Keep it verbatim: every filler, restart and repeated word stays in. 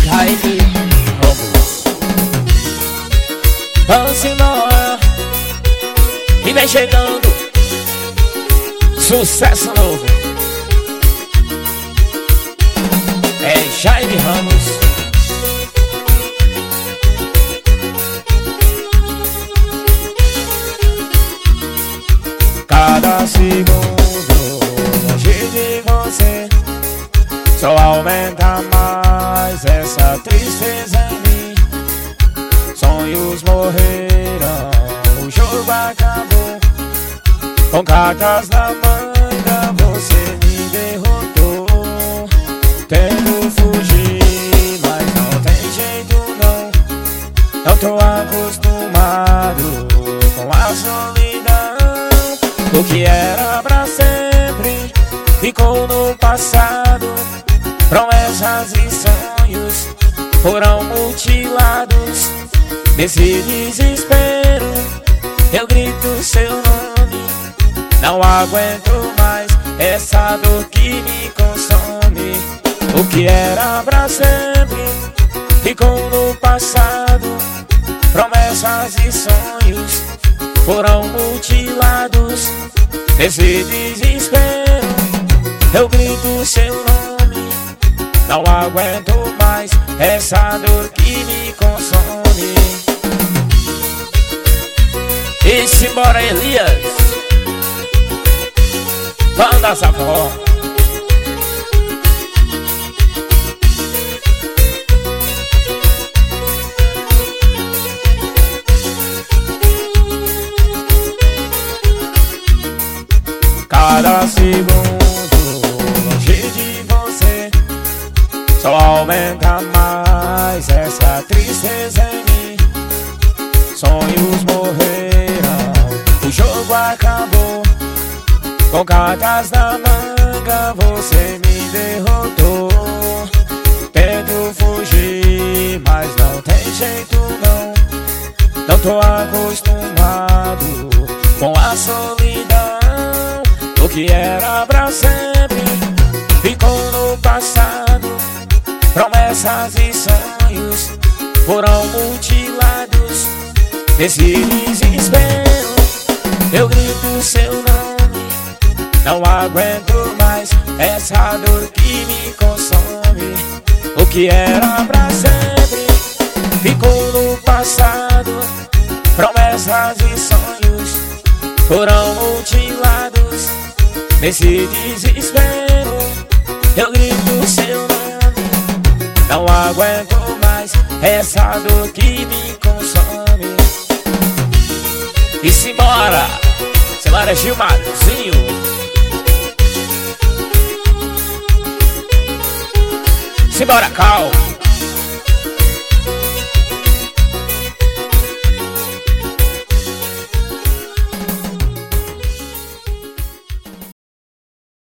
Jaime Ramos. Vamos embora. E vem chegando sucesso novo. É Jaime Ramos. Cada segundo longe de você só aumenta mais essa tristeza em mim. Sonhos morreram, o jogo acabou. Com cartas na manga você me derrotou. Tento fugir, mas não tem jeito não. Não tô acostumado com a solidão. O que era pra sempre ficou no passado. Promessas e sonhos foram mutilados. Nesse desespero eu grito seu nome. Não aguento mais essa dor que me consome. O que era pra sempre ficou no passado. Promessas e sonhos foram mutilados. Nesse desespero eu grito seu nome. Não aguento mais essa dor que me consome. E simbora, Elias, vamos dançar forró. Cada segundo longe de você só aumenta mais essa tristeza em mim. Sonhos morreram, o jogo acabou. Com cartas na manga você me derrotou. Tento fugir, mas não tem jeito não. Não tô acostumado com a solidão. O que era pra sempre ficou no passado. Promessas e sonhos foram mutilados. Nesse desespero eu grito seu nome. Não aguento mais essa dor que me consome. O que era pra sempre ficou no passado. Promessas e sonhos foram mutilados. Nesse desespero eu grito seu nome. Não aguento mais essa dor que me consome. E simbora, simbora Gilmarzinho. Simbora Cal.